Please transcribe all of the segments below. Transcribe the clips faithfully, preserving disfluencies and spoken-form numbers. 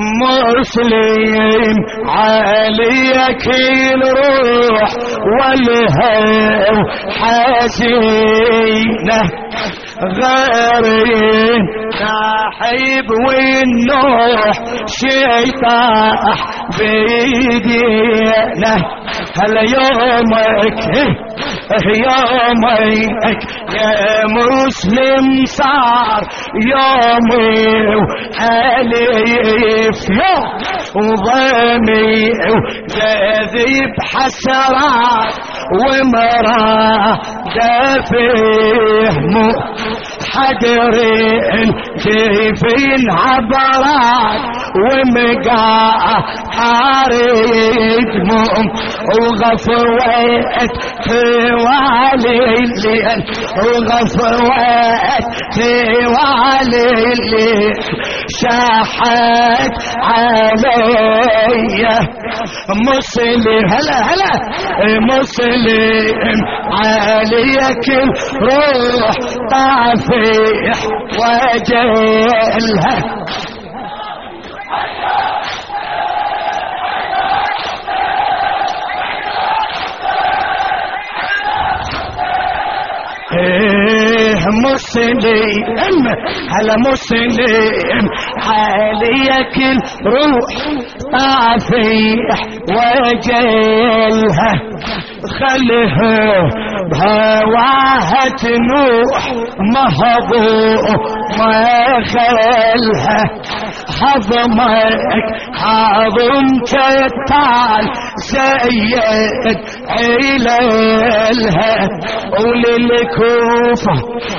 مسلم عليك الروح والهو حزينة غيرين نحب والنوح شيطاح بيدينا هل يومك يومك يا مسلم صار يومي وحليف يوم وضمي وجاذب حسرات ومراه دافيه مو حدرين جيفين عبرات ومقاع حارد مؤم وغفوات توالي الليل وغفوات توالي الليل شاحت علي مسلم هلا هلا مسلم عليك الروح طافح وجلها مسلم على مسلم عليك الروح طافح وجلها خلها بهواها تنوح مهضوء ما خلها حضمك حضم كتال زيد علالها وللكوفة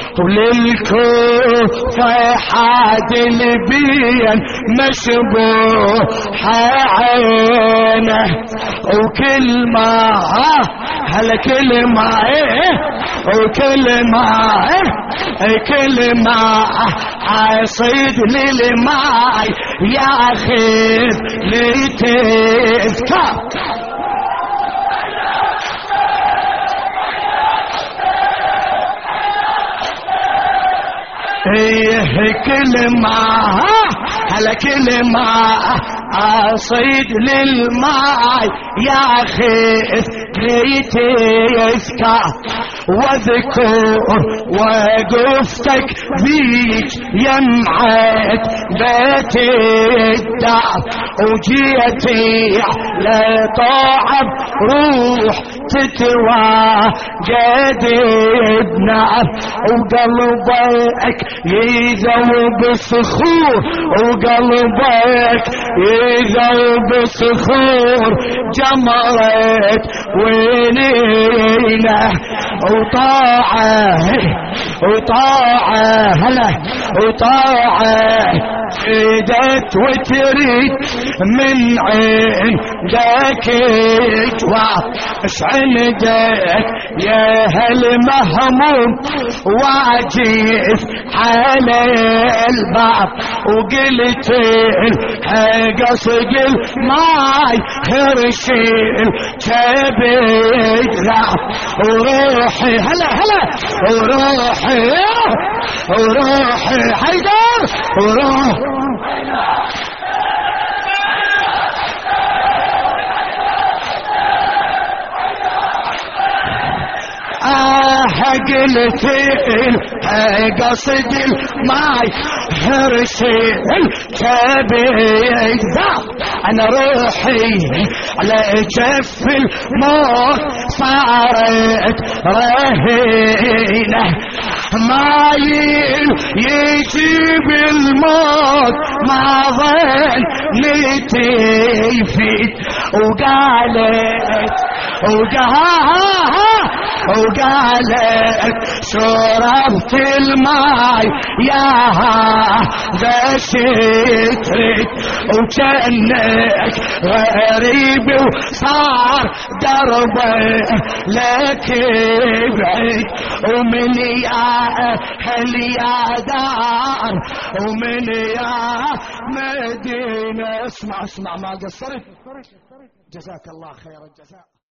وللكوفة حادل بين مشبوح عينه وكل ما هلا كل ما وكل ما كل ما عصيد للماي يا خير لتذكر ايه كل ما هلا كل ما عصيد للماي يا خير لتذكر واذكر وقفتك بيك يمعت بيت الدعم وجيتي لطاعب روح تتوى جديدنا وقلبك يذوب صخور وقلبك يذوب صخور جمرت وينينا وطاعه وطاعه هلا وطاعه ايدت وتريد من عين ذاك جواب اش عندك يا هالمهموم واجيف على الباب وقلت قصد الماي هرشيل كبير وروحي هلا هلا وروحي وروحي حيدر وروح قلت قصد الماي هرشيل كبير انا روحي على جف الموت صارت رهينه مايل يجيب الموت ما ظن نتيفيد وقالت وقالت وقالت شربت الماي يا هذا شتريد وكأنك غريب وصار دربه لك بعيد ومن يا اهل يا دار ومن يا مدينة اسمع اسمع ما قصرت جزاك الله خير الجزاء.